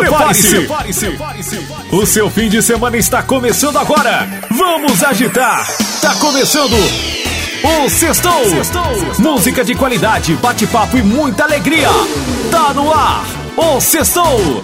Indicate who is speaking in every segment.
Speaker 1: Prepare-se! O seu fim de semana está começando agora. Vamos agitar! Tá começando o Sextou! Música de qualidade, bate-papo e muita alegria. Tá no ar o Sextou!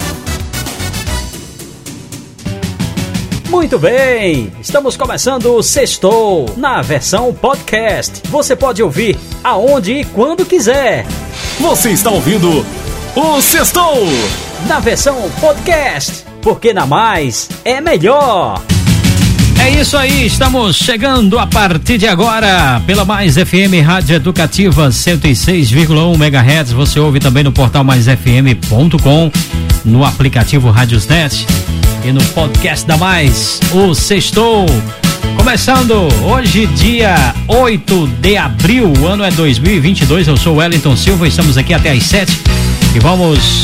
Speaker 2: Muito bem, estamos começando o Sextou na versão podcast. Você pode ouvir aonde e quando quiser.
Speaker 1: Você está ouvindo o Sextou
Speaker 2: na versão podcast, porque na Mais é melhor. É isso aí, estamos chegando a partir de agora pela Mais FM Rádio Educativa 106,1 MHz. Você ouve também no portal maisfm.com, no aplicativo Radiosnet e no podcast da Mais, o Sextou. Começando hoje, dia 8 de abril, o ano é 2022. Eu sou o Wellington Silva, estamos aqui até às 7 e vamos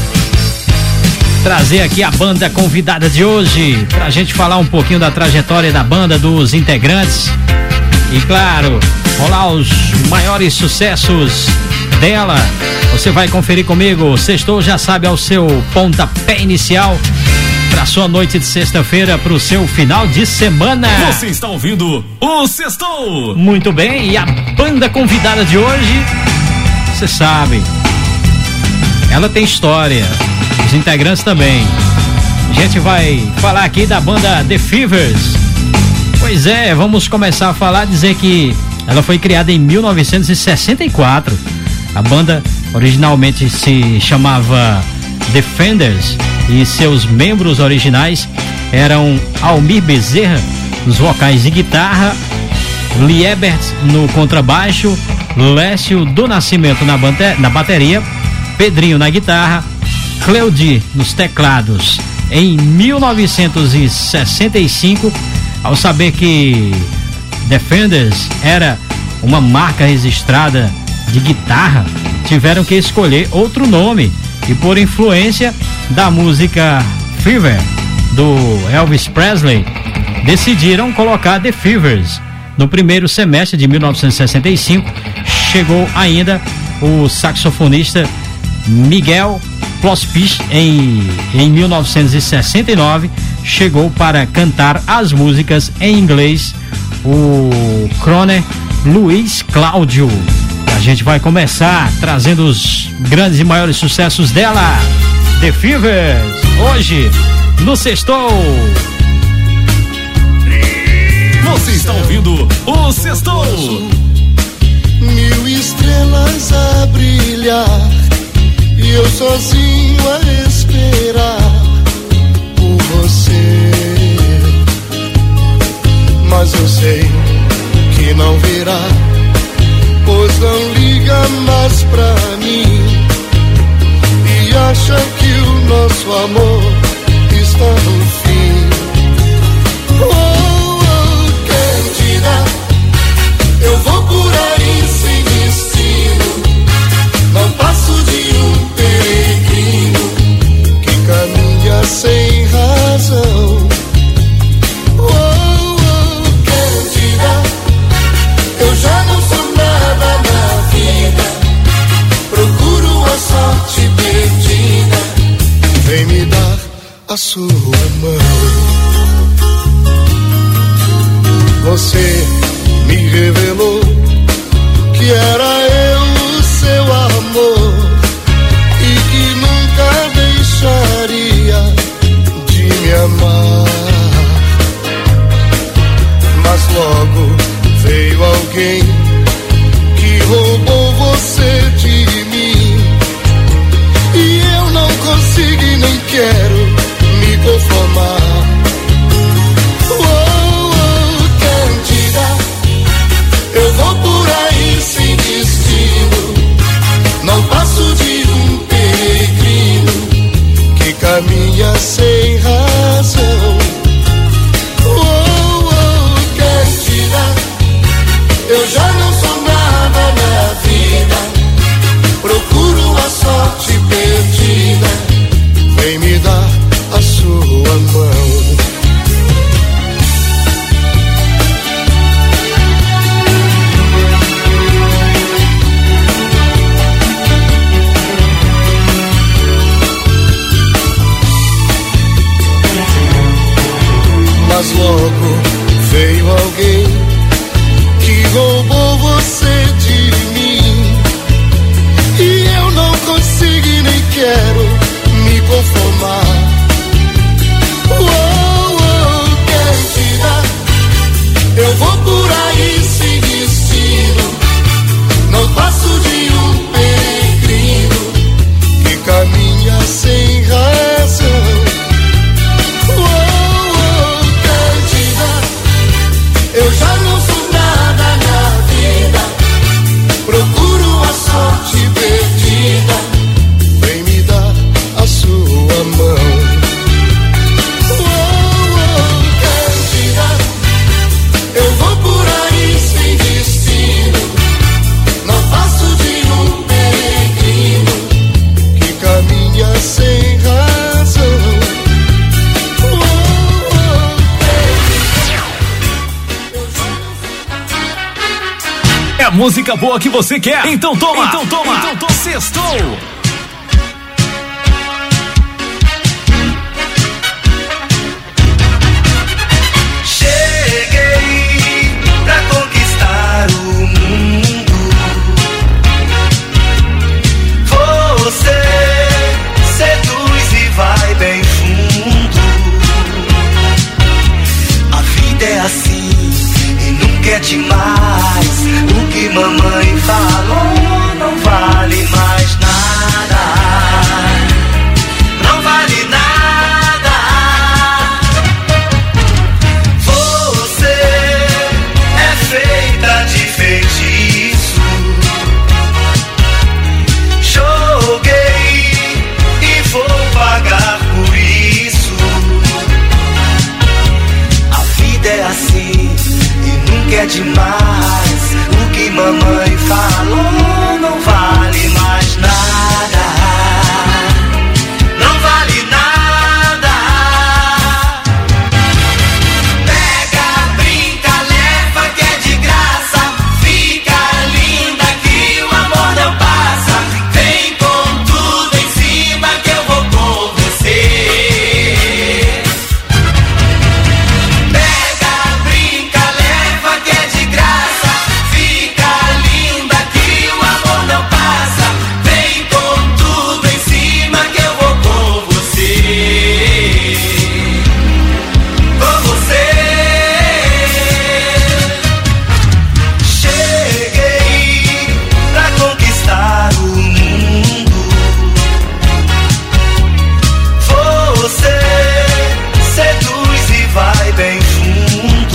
Speaker 2: trazer aqui a banda convidada de hoje pra gente falar um pouquinho da trajetória da banda, dos integrantes e, claro, rolar os maiores sucessos dela. Você vai conferir comigo. Sextou, já sabe, ao seu pontapé inicial pra sua noite de sexta-feira, pro seu final de semana.
Speaker 1: Você está ouvindo o Sextou.
Speaker 2: Muito bem, e a banda convidada de hoje, você sabe, ela tem história, os integrantes também. A gente vai falar aqui da banda The Fevers. Pois é, vamos começar a falar, dizer que ela foi criada em 1964. A banda originalmente se chamava Defenders e seus membros originais eram Almir Bezerra nos vocais e guitarra, Liebert no contrabaixo, Lécio do Nascimento na bateria, Pedrinho na guitarra, Cleudi nos teclados. Em 1965, ao saber que Defenders era uma marca registrada de guitarra, tiveram que escolher outro nome e, por influência da música Fever do Elvis Presley, decidiram colocar The Fevers. No primeiro semestre de 1965 chegou ainda o saxofonista Miguel Plospich. Em 1969 chegou para cantar as músicas em inglês o crooner Luiz Cláudio. A gente vai começar trazendo os grandes e maiores sucessos dela, The Fevers, hoje no Sextou.
Speaker 1: Você está ouvindo o Sextou.
Speaker 3: 1000 estrelas a brilhar e eu sozinho a esperar por você. Mas eu sei que não virá, pois não liga mais pra mim e acha que o nosso amor está no fim. Oh, oh, Cândida, eu vou por aí sem destino, não passo de um peregrino que caminha sem razão. Oh, oh, Cândida, eu já não sou nada na vida, procuro a sorte perdida, vem me dar a sua mão. Você me revelou que era eu o seu amor e que nunca deixaria de me amar. Mas logo veio alguém que roubou você de mim e eu não consigo e nem quero me conformar. Oh, oh, Cândida, eu vou por aí sem destino, não passo de um peregrino que caminha sem razão. Oh, oh, Cândida, eu já não sou nada na vida, procuro a sorte perdida, vem me dar a sua mão. Mas logo veio alguém que roubou você de mim. E eu não consigo e nem quero me conformar. Cândida, eu vou por aí sem destino. Não passo de um peregrino que caminha sem razão. Cândida, eu já não sou nada na vida. Procuro a sorte perdida. Vem me dar a sua mão. Cândida, eu vou por aí sem destino. Não passo de um peregrino que caminha sem razão.
Speaker 1: É a música boa que você quer? Então toma! Então toma! Então toma! Sextou!
Speaker 4: Cheguei pra conquistar o mundo. Você seduz e vai bem fundo. A vida é assim e nunca é demais. O que mamãe falou não vale mais nada. Não vale nada. Você é feita de feitiço. Joguei e vou pagar por isso. A vida é assim e nunca é demais. O que mamãe falou não vale mais nada. Não vale nada. Pega, brinca, leva que é de graça. Fica linda que o amor não passa. Vem com tudo em cima que eu vou com você. Pega, brinca, leva que é de graça. Fica linda que o amor não passa. Vem com tudo em cima que eu vou com você. Com você. Cheguei pra conquistar o mundo. Você seduz e vai bem fundo.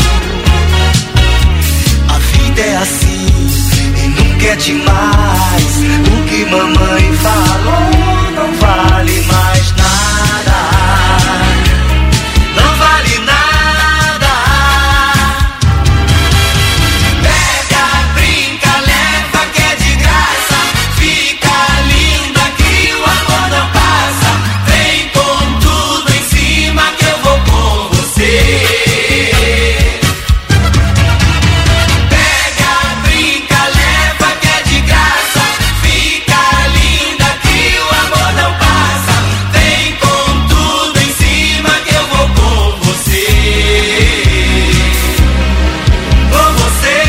Speaker 4: A vida é assim e nunca é demais. O que mamãe falou não vale mais nada. Não vale nada. Pega, brinca, leva que é de graça. Fica linda que o amor não passa. Vem com tudo em cima que eu vou com você. Pega, brinca, leva que é de graça. Fica linda que o amor não passa. Vem com tudo em cima que eu vou com você. Com você.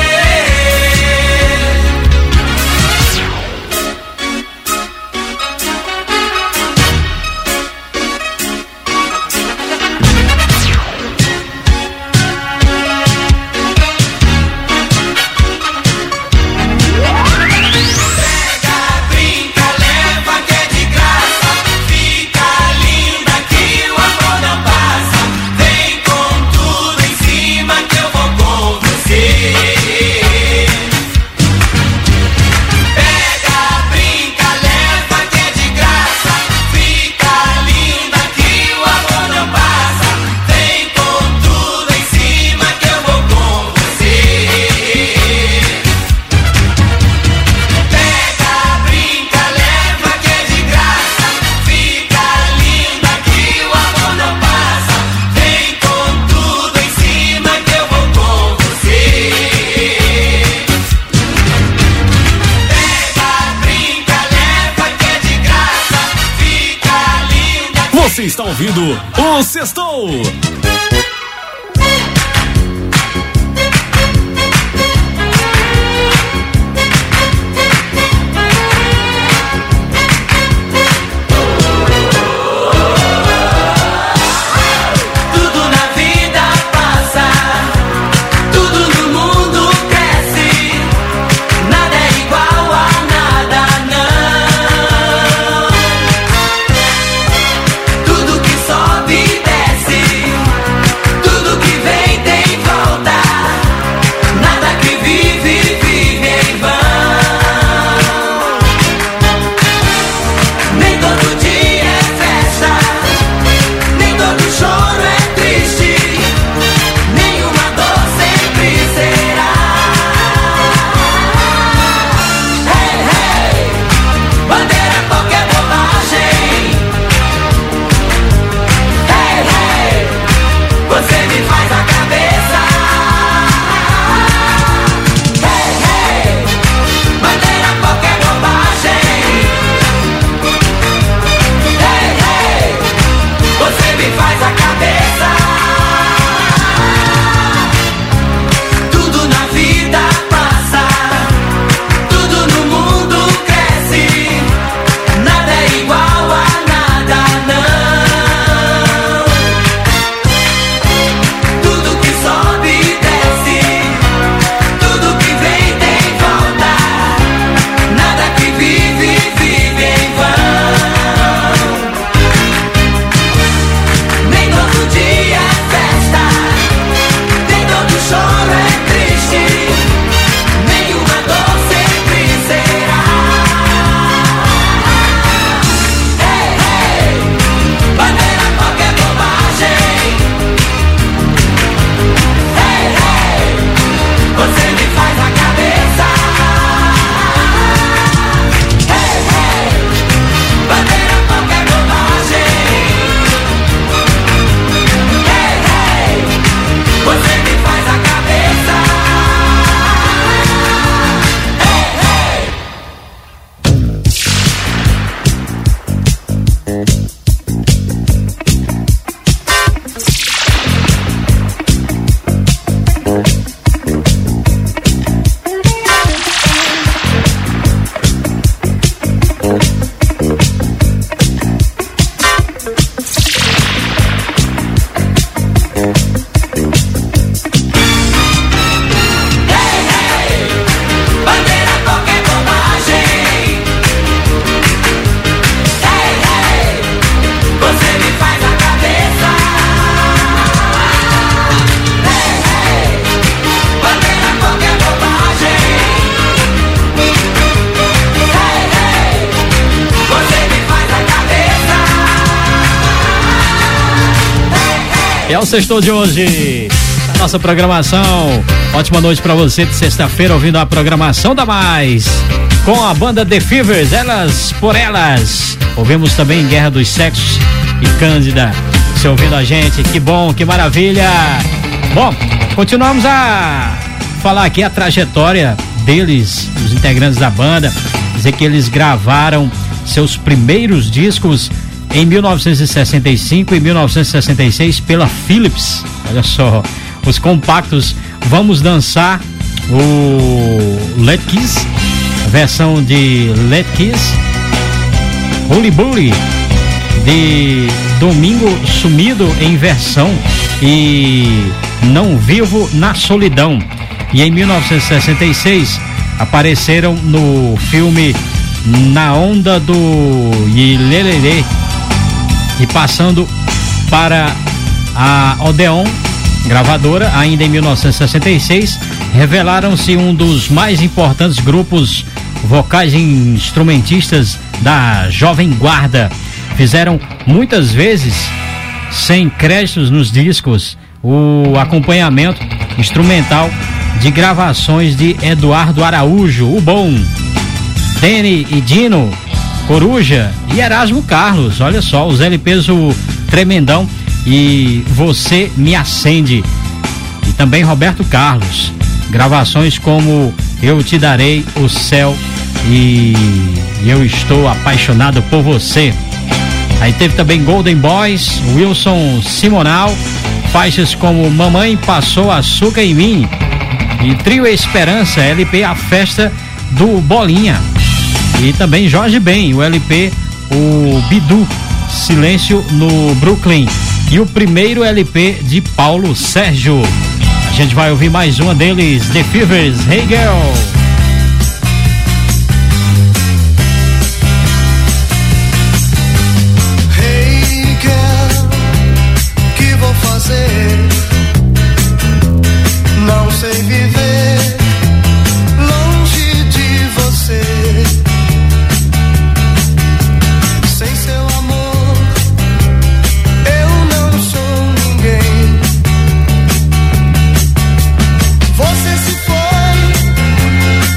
Speaker 4: Pega, brinca, leva que é de graça. Fica linda que o amor não passa. Vem com tudo em cima que eu vou com você. Pega, brinca, leva que é de graça. Fica linda que o amor não passa. Vem com tudo em cima que eu vou com você. Pega, brinca, leva que é de graça. Fica linda que o amor não passa. Vem com tudo em cima que eu vou com você. Pega, brinca, leva que é de graça. Fica linda.
Speaker 1: Você está ouvindo o Sextou!
Speaker 2: É o sextou de hoje, a nossa programação. Ótima noite pra você de sexta-feira, ouvindo a programação da Mais, com a banda The Fevers, Elas por Elas. Ouvimos também Guerra dos Sexos e Cândida. Você ouvindo a gente, que bom, que maravilha. Bom, continuamos a falar aqui a trajetória deles, os integrantes da banda. Dizer que eles gravaram seus primeiros discos em 1965 e 1966 pela Philips. Olha só, os compactos Vamos Dançar, o Let Kiss, a versão de Let Kiss, Holy Bully, de Domingo Sumido em versão, e Não Vivo na Solidão. E em 1966 apareceram no filme Na Onda do Ilelele. E passando para a Odeon gravadora, ainda em 1966, revelaram-se um dos mais importantes grupos vocais e instrumentistas da Jovem Guarda. Fizeram muitas vezes, sem créditos nos discos, o acompanhamento instrumental de gravações de Eduardo Araújo, o Bom, Dene e Dino, Coruja e Erasmo Carlos. Olha só, os LPs, o Tremendão e Você Me Acende, e também Roberto Carlos, gravações como Eu Te Darei o Céu e Eu Estou Apaixonado por Você. Aí teve também Golden Boys, Wilson Simonal, faixas como Mamãe Passou Açúcar em Mim, e Trio Esperança, LP A Festa do Bolinha. E também Jorge Ben, o LP, o Bidu, Silêncio no Brooklyn. E o primeiro LP de Paulo Sérgio. A gente vai ouvir mais uma deles, The Fevers, Hey Girl.
Speaker 3: Hey girl, que vou fazer? Não sei viver longe de você. Sem seu amor, eu não sou ninguém. Você se foi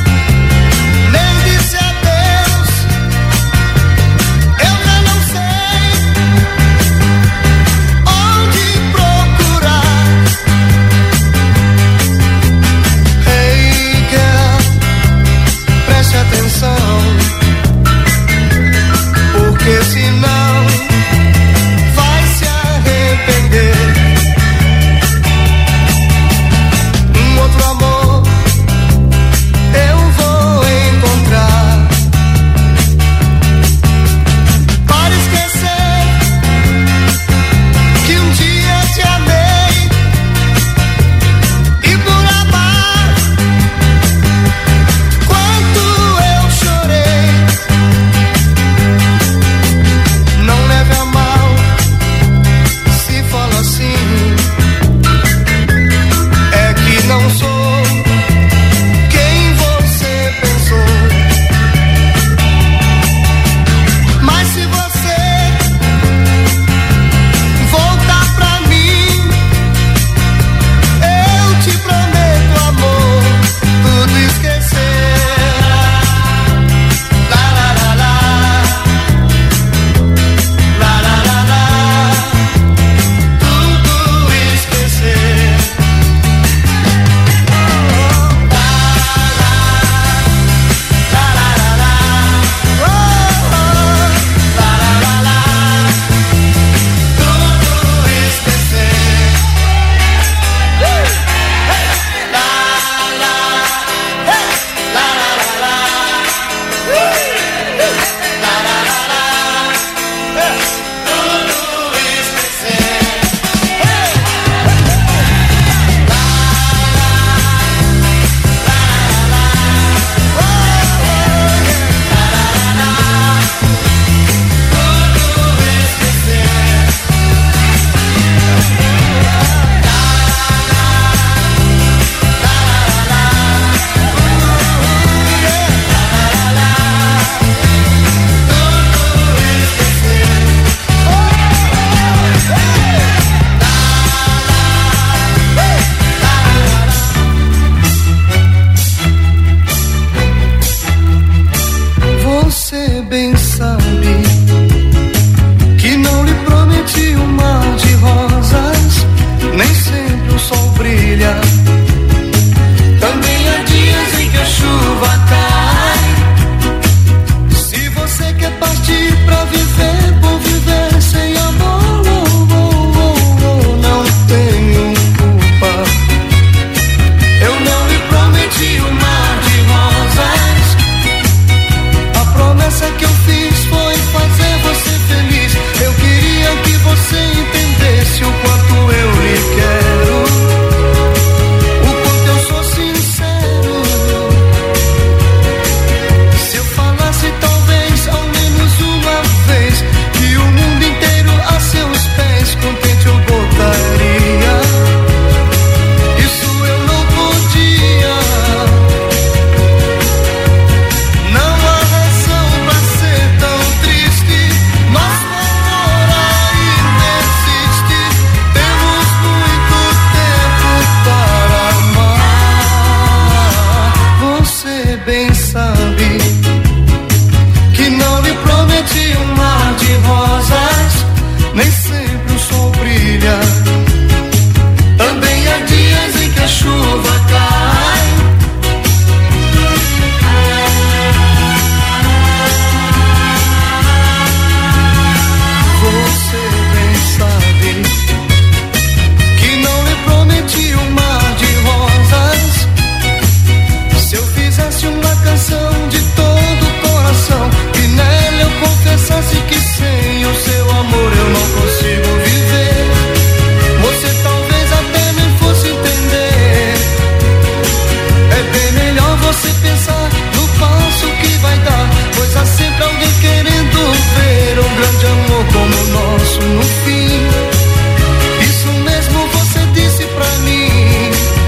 Speaker 3: isso no fim. Isso mesmo você disse pra mim.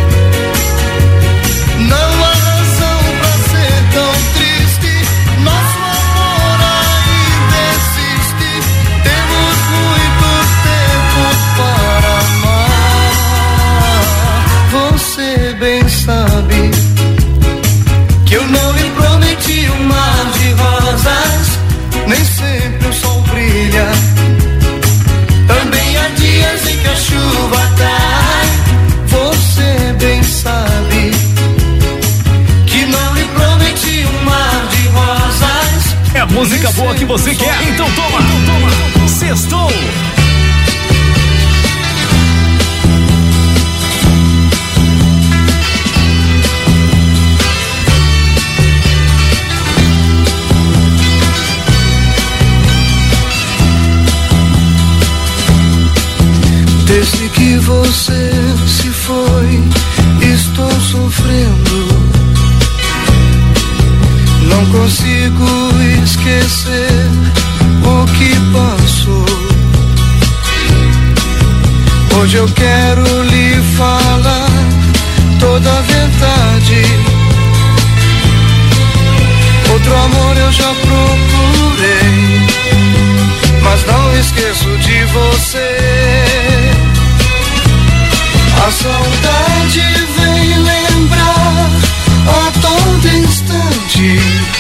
Speaker 3: Não há razão pra ser tão triste. Nosso amor ainda existe. Temos muito tempo para amar. Você bem sabe que eu não lhe prometi um mar de rosas. Nem sempre o sol brilha. Também há dias em que a chuva cai. Você bem sabe que não lhe prometi um mar de rosas.
Speaker 1: É a música boa que você quer? Então toma, Sextou!
Speaker 3: Desde que você se foi, estou sofrendo. Não consigo esquecer o que passou. Hoje eu quero lhe falar toda a verdade. Outro amor eu já procurei, mas não esqueço de você. A saudade vem lembrar a todo instante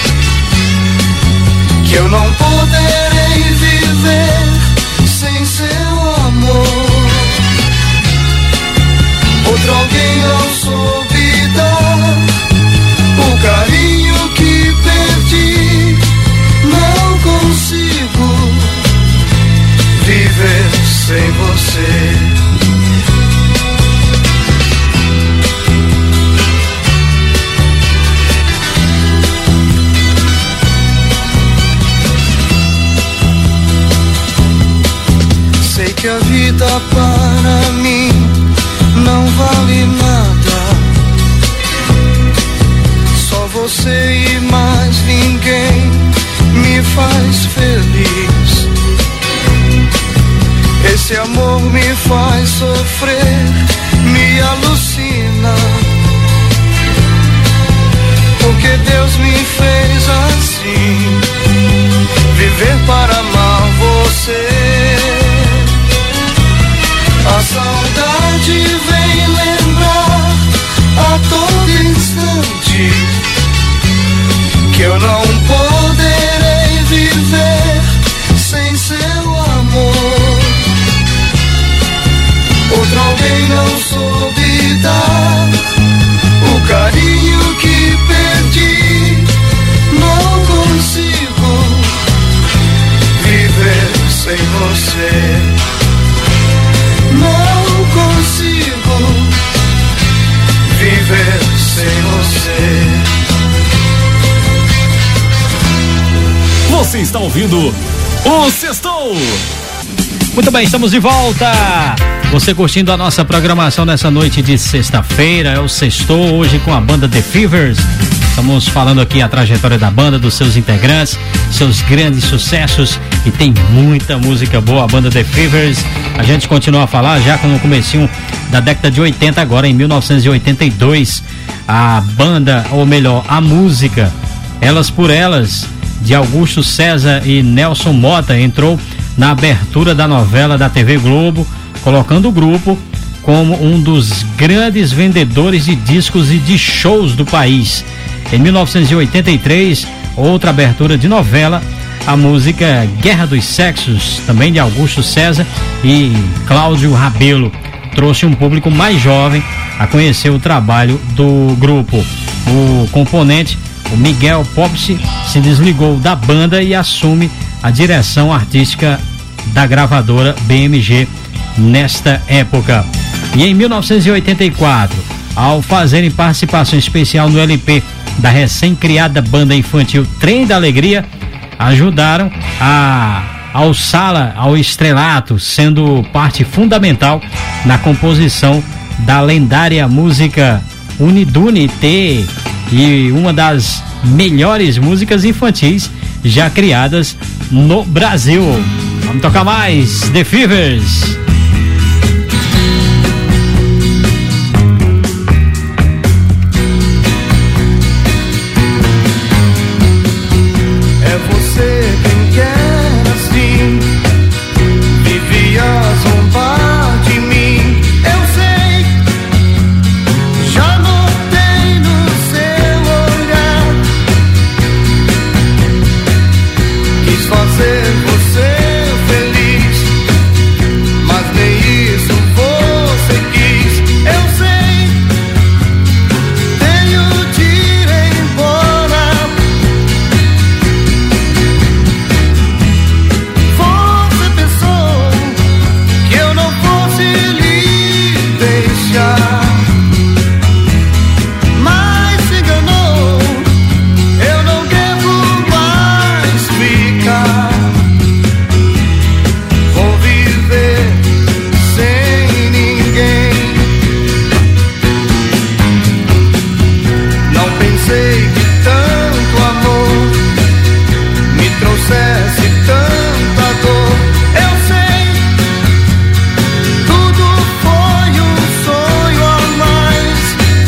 Speaker 3: que eu não poderei viver sem seu amor. Outro alguém não soube dar o carinho que perdi. Não consigo viver sem você. Sei que a vida para mim não vale nada. Só você e mais ninguém me faz feliz. Esse amor me faz sofrer, me alucina. Porque Deus me fez assim, viver para amar você. A saudade vem lembrar a todo instante que eu não poderei viver sem seu amor. Outro alguém não soube dar o carinho que perdi. Não consigo viver sem você. Não consigo viver sem você.
Speaker 1: Você está ouvindo o Sextou!
Speaker 2: Muito bem, estamos de volta. Você curtindo a nossa programação nessa noite de sexta-feira, é o Sextou, hoje com a banda The Fevers. Estamos falando aqui a trajetória da banda, dos seus integrantes, seus grandes sucessos, e tem muita música boa, a banda The Fevers. A gente continua a falar já com o comecinho da década de 80, agora em 1982, a banda, ou melhor, a música Elas por Elas, de Augusto César e Nelson Mota, entrou na abertura da novela da TV Globo, colocando o grupo como um dos grandes vendedores de discos e de shows do país. Em 1983, outra abertura de novela, a música Guerra dos Sexos, também de Augusto César e Cláudio Rabelo, trouxe um público mais jovem a conhecer o trabalho do grupo. O componente, o Miguel Popsi, se desligou da banda e assume a direção artística da gravadora BMG nesta época. E em 1984, ao fazerem participação especial no LP da recém-criada banda infantil Trem da Alegria, ajudaram a alçá-la ao estrelato, sendo parte fundamental na composição da lendária música Unidune T, e uma das melhores músicas infantis já criadas no Brasil. Vamos tocar mais The Fevers.
Speaker 3: É você quem quer assim, vivia a zombar de mim. Eu sei, já notei no seu olhar. Quis fazer você feliz, mas nem isso você quis. Eu sei, tenho de ir embora. Você pensou que eu não fosse lhe deixar, mas se enganou. Eu não devo mais ficar. Vou viver sem ninguém. Não pensei que tanto amor me trouxesse tanta dor. Eu sei, tudo foi um sonho a mais.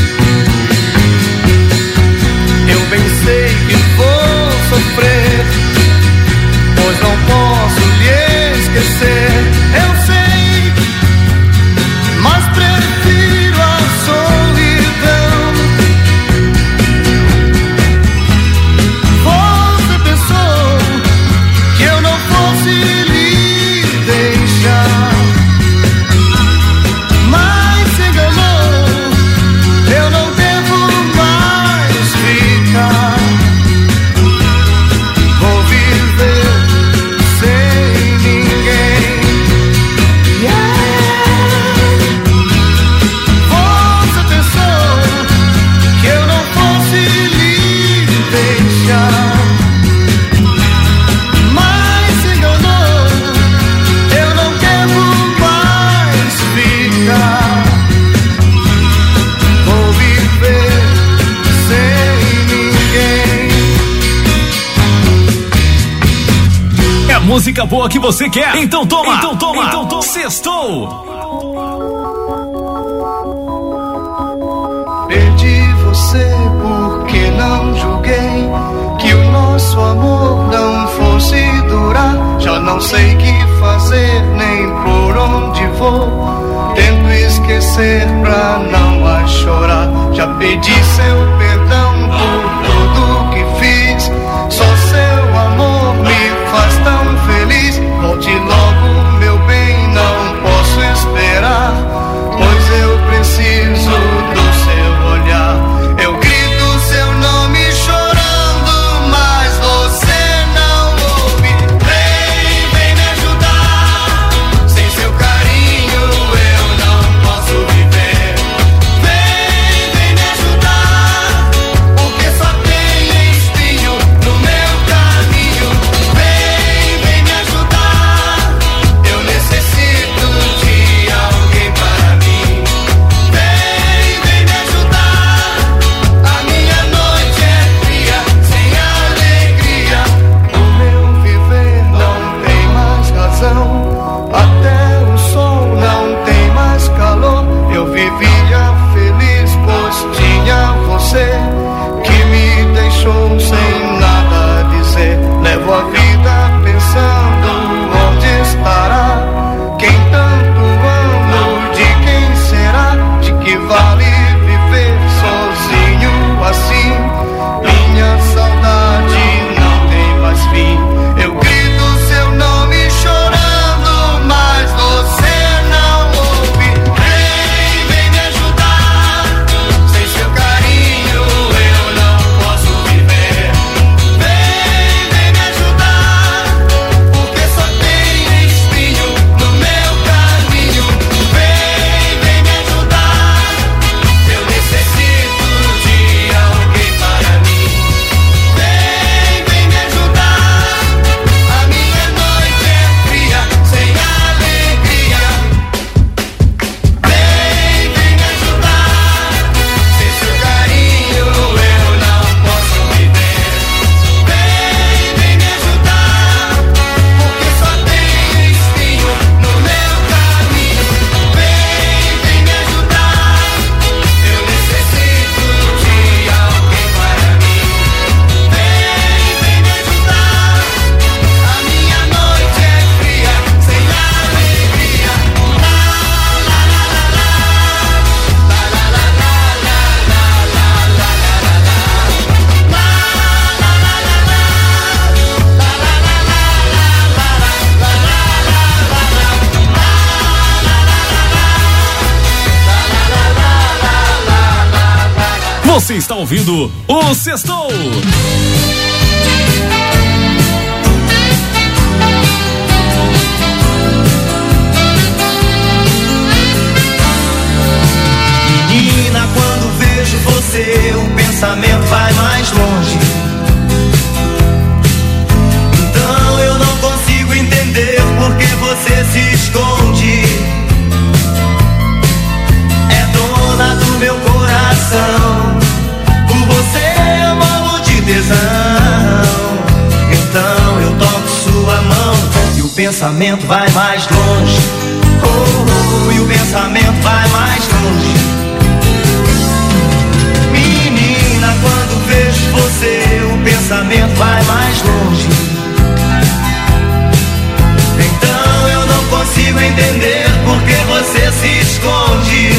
Speaker 3: Eu pensei que vou sofrer, pois não posso lhe esquecer. Eu sei, mas prefiro a solidão. Você pensou que eu não fosse lhe deixar, mas se enganou. Eu não devo mais ficar. Vou viver sem ninguém. Você pensou que eu não fosse lhe deixar, mas se enganou. Eu não devo mais ficar. Vou viver sem ninguém.
Speaker 1: É música boa que você quer? Então toma! Então toma! Sextou!
Speaker 3: Perdi você porque não julguei que o nosso amor não fosse durar. Já não sei o que fazer nem por onde vou. Tento esquecer pra não mais chorar. Já pedi seu perdão por tudo que fiz. Só seu amor me faz tão feliz. Volte logo, meu bem, não posso esperar, pois eu preciso do seu olhar. Eu grito seu nome chorando, mas você não ouve. Vem me ajudar. Sem seu carinho eu não posso viver. Vem me ajudar.
Speaker 1: Você está ouvindo o Sextou.
Speaker 4: Menina, quando vejo você, o pensamento vai mais longe. Então eu não consigo entender por que você se esconde. É dona do meu coração, por você eu morro de tesão. Então eu toco sua mão e o pensamento vai mais longe. Oh, e o pensamento vai mais longe. Menina, quando vejo você, o pensamento vai mais longe. Então eu não consigo entender por que você se esconde.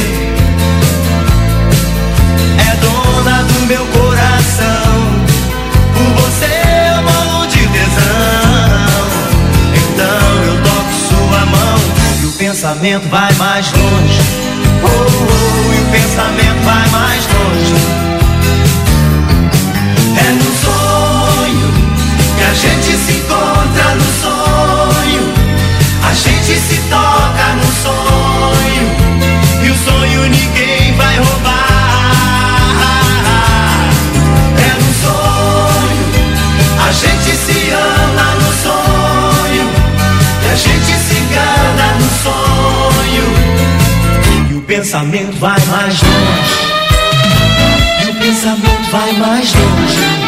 Speaker 4: É dona do meu coração, por você eu morro de tesão. Então eu toco sua mão e o pensamento vai mais longe. Oh, e o pensamento vai mais longe. É no sonho que a gente se encontra, no sonho a gente se toca, no sonho, e o sonho ninguém vai roubar. É no sonho a gente se ama, no sonho e a gente se engana, no sonho, e o pensamento vai mais longe. E o pensamento vai mais longe.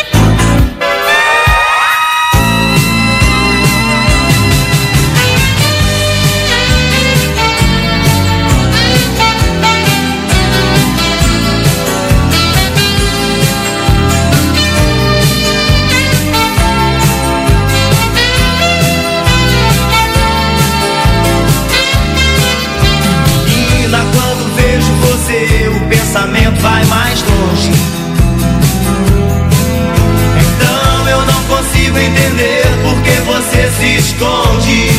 Speaker 4: O pensamento vai mais longe. Então eu não consigo entender por que você se esconde.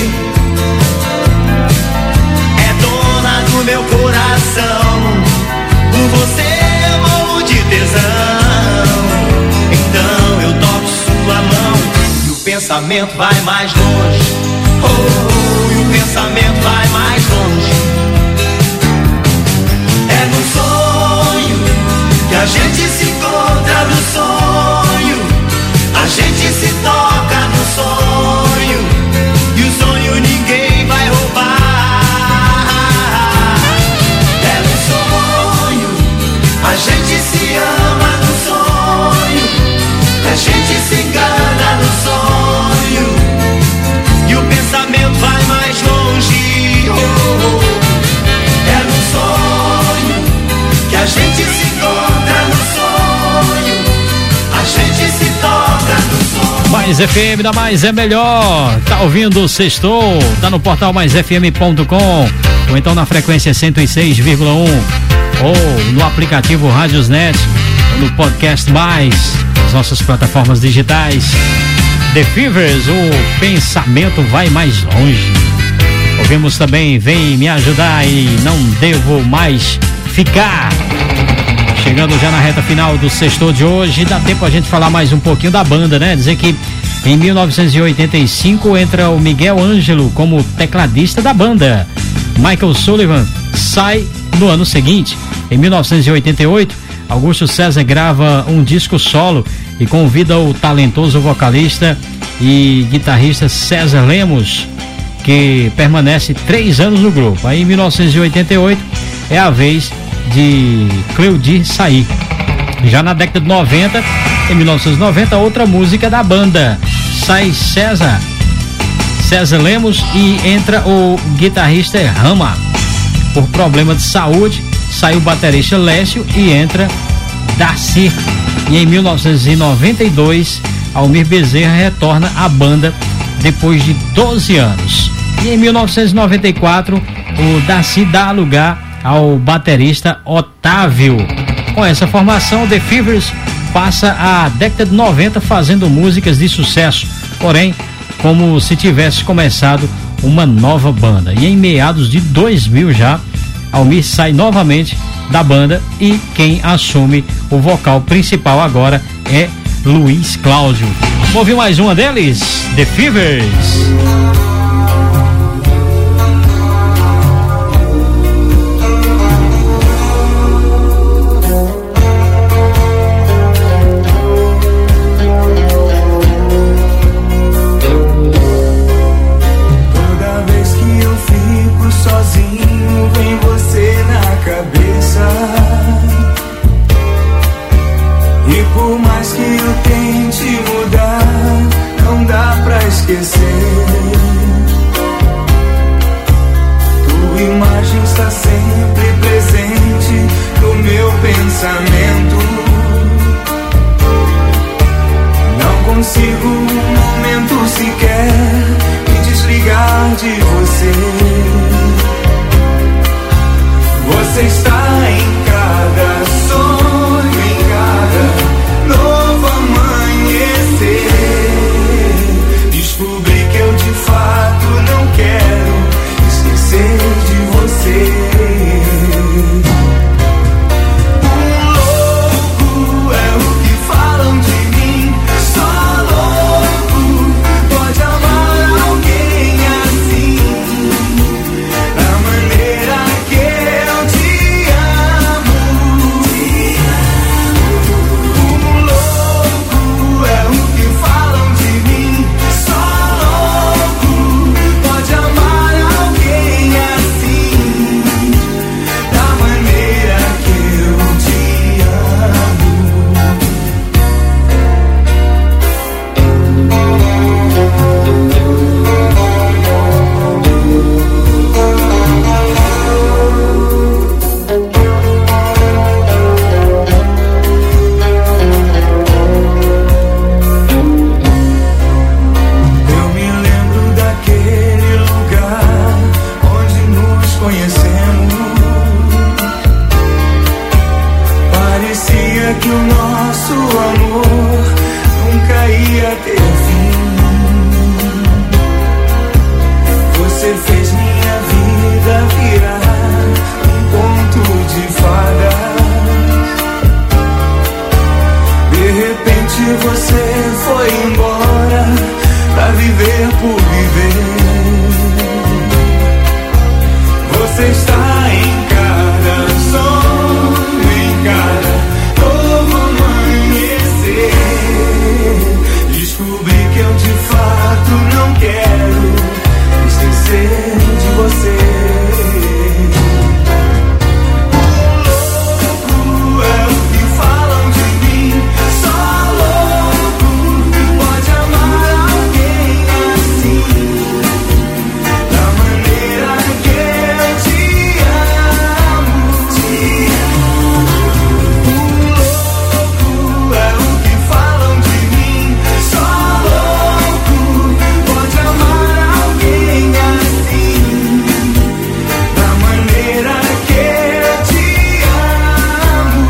Speaker 4: É dona do meu coração, por você eu morro de tesão. Então eu toco sua mão e o pensamento vai mais longe. Oh, e o pensamento vai mais longe. É no sonho que a gente se encontra, no sonho a gente se toca, no sonho, e o sonho ninguém vai roubar. É no sonho a gente se ama, no sonho a gente se engana, no sonho, e o pensamento vai mais longe. Oh, é no sonho que a gente se encontra, no sonho a gente se toca, no sonho.
Speaker 2: Mais FM da Mais é melhor. Tá ouvindo o Sextou? Tá no portal maisfm.com ou então na frequência 106,1 ou no aplicativo Rádiosnet ou no podcast Mais, as nossas plataformas digitais. The Fevers, o pensamento vai mais longe. Ouvimos também Vem Me Ajudar e Não Devo Mais Ficar. Chegando já na reta final do Sextou de hoje, dá tempo a gente falar mais um pouquinho da banda, né? Dizer que em 1985 entra o Miguel Ângelo como tecladista da banda. Michael Sullivan sai no ano seguinte. Em 1988, Augusto César grava um disco solo e convida o talentoso vocalista e guitarrista César Lemos, que permanece 3 anos no grupo. Aí em 1988 é a vez de Cleudi sair. Já na década de 90, em 1990, outra música da banda. Sai César Lemos e entra o guitarrista Rama. Por problema de saúde, sai o baterista Lécio e entra Darcy. E em 1992, Almir Bezerra retorna à banda depois de 12 anos. E em 1994, o Darcy dá lugar ao baterista Otávio. Com essa formação, The Fevers passa a década de 90 fazendo músicas de sucesso, porém como se tivesse começado uma nova banda. E em meados de 2000 já, Almir sai novamente da banda, e quem assume o vocal principal agora é Luiz Cláudio. Vamos ouvir mais uma deles, The Fevers.
Speaker 5: Tua imagem está sempre presente no meu pensamento. Não consigo um momento sequer me desligar de você. Você está em cada sonho, em cada novo amanhecer. Descobri que eu de fato não quero esquecer de você. Um louco é o que falam de mim. Só louco pode amar alguém assim, da maneira que eu te amo. Um louco é o que falam de mim. Pode amar alguém assim, da maneira que eu te amo. Eu me lembro daquele lugar onde nos conhecemos. Parecia que o nosso amor nunca ia ter fim. Você fez minha vida virar um conto de fadas. De repente você foi embora pra viver por viver. Você está em cada sonho, em cada novo amanhecer. Descobri que eu de fato não quero esquecer de você. Louco é o que falam de mim. Só louco pode amar alguém assim, da maneira que eu te amo. Louco é o que falam de mim. Só louco pode amar alguém assim, da maneira que eu te amo.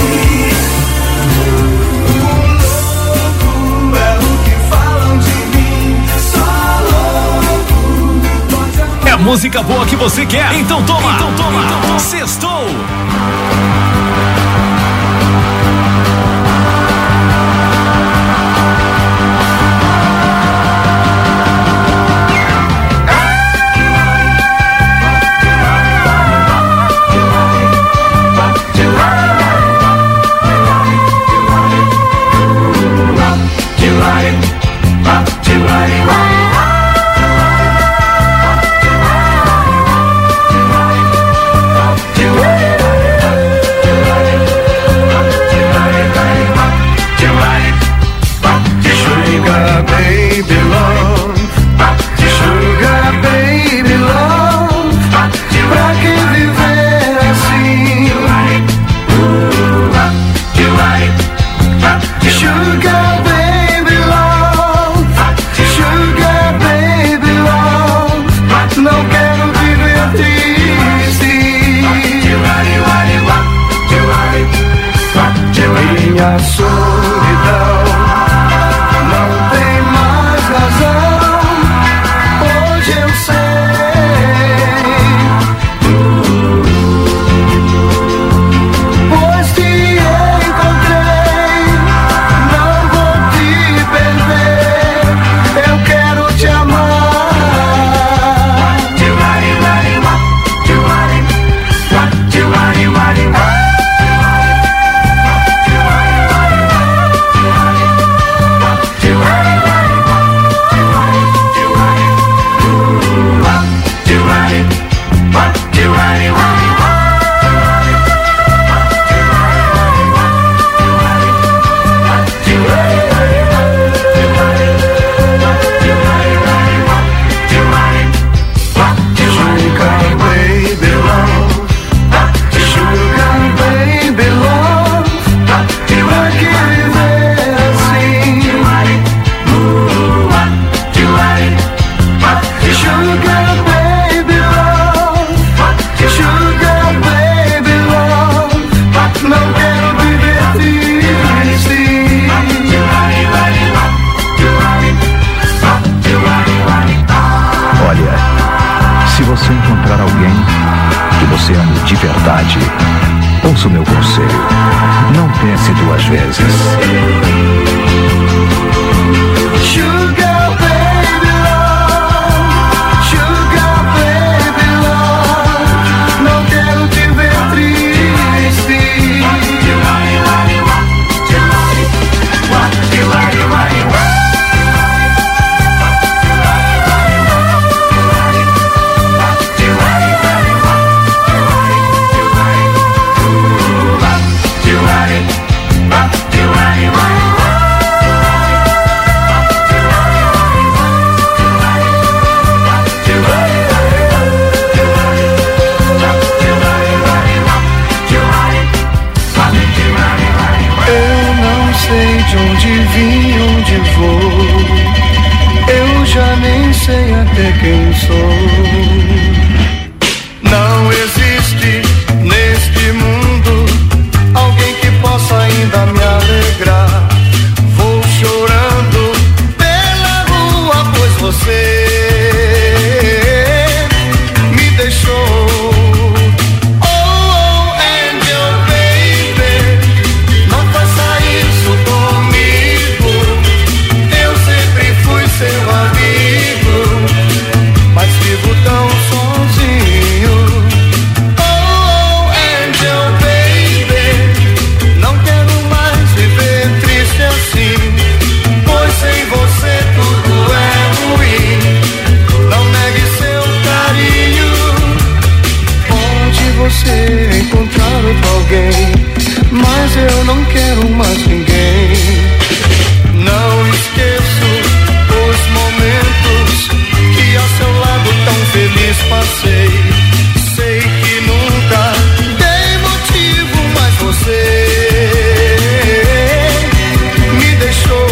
Speaker 5: Louco é o que falam de mim. Só louco pode amar.
Speaker 1: É a música boa que você quer? Então toma! Sextou!
Speaker 6: você encontrar alguém que você ame de verdade, ouça o meu conselho. Não pense duas vezes.
Speaker 3: Sugar baby love, sugar baby love, não quero te ver triste. De onde vim, onde vou, eu já nem sei até quem sou. Não existe neste mundo alguém que possa ainda me alegrar. Vou chorando pela rua, pois você me deixou. Você encontrar outro alguém, mas eu não quero mais ninguém. Não esqueço os momentos que a seu lado tão feliz passei. Sei que nunca dei motivo, mas você me deixou.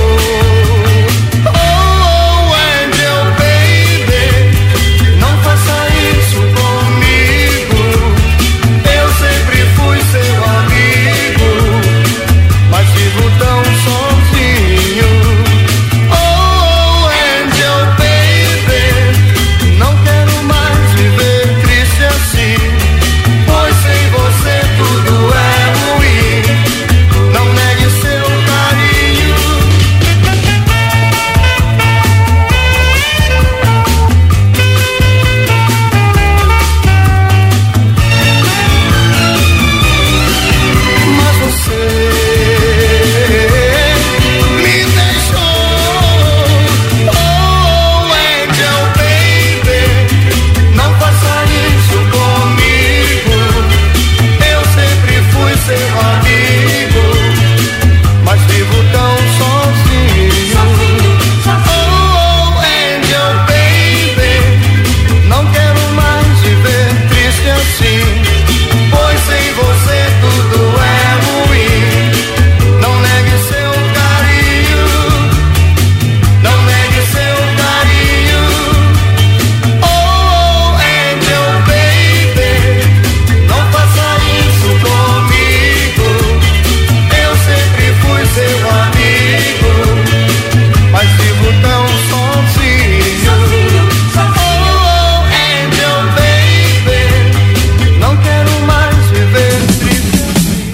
Speaker 3: Oh, Angel baby, não faça isso comigo. Eu sempre fui seu amigo, mas vivo tão sozinho. Oh, Angel baby, não quero mais viver triste assim, pois sem você tudo é ruim. Não negue seu carinho. Mas você me deixou. Oh, Angel baby, não faça isso comigo. Eu sempre fui seu amigo, mas vivo tão sozinho. Oh, Angel baby, não quero mais viver triste assim, pois sem você tudo é ruim. Não negue seu carinho, não negue seu carinho. Oh, Angel baby, não faça isso comigo. Eu sempre fui seu amigo, mas vivo tão sozinho. Oh, Angel baby, não quero mais viver triste.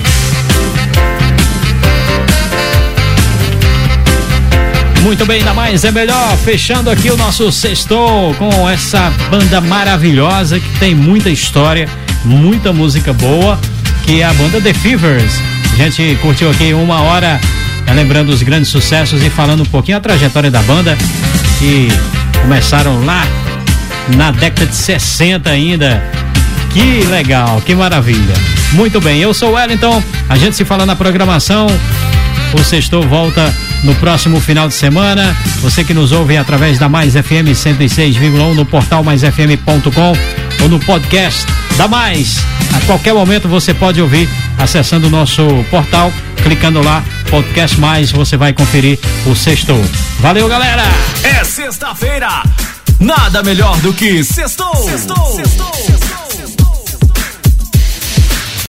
Speaker 2: Muito bem, ainda mais é melhor, fechando aqui o nosso sextou com essa banda maravilhosa que tem muita história, muita música boa, que é a banda The Fevers. A gente curtiu aqui 1 hora, lembrando os grandes sucessos e falando um pouquinho a trajetória da banda, que começaram lá na década de 60 ainda. Que legal, que maravilha. Muito bem, eu sou o Wellington, a gente se fala na programação. O Sextou volta no próximo final de semana. Você que nos ouve através da Mais FM 106,1 no portal maisfm.com ou no podcast da Mais. A qualquer momento você pode ouvir acessando o nosso portal, clicando lá, Podcast Mais, você vai conferir o Sextou. Valeu, galera!
Speaker 1: É sexta-feira, nada melhor do que sextou.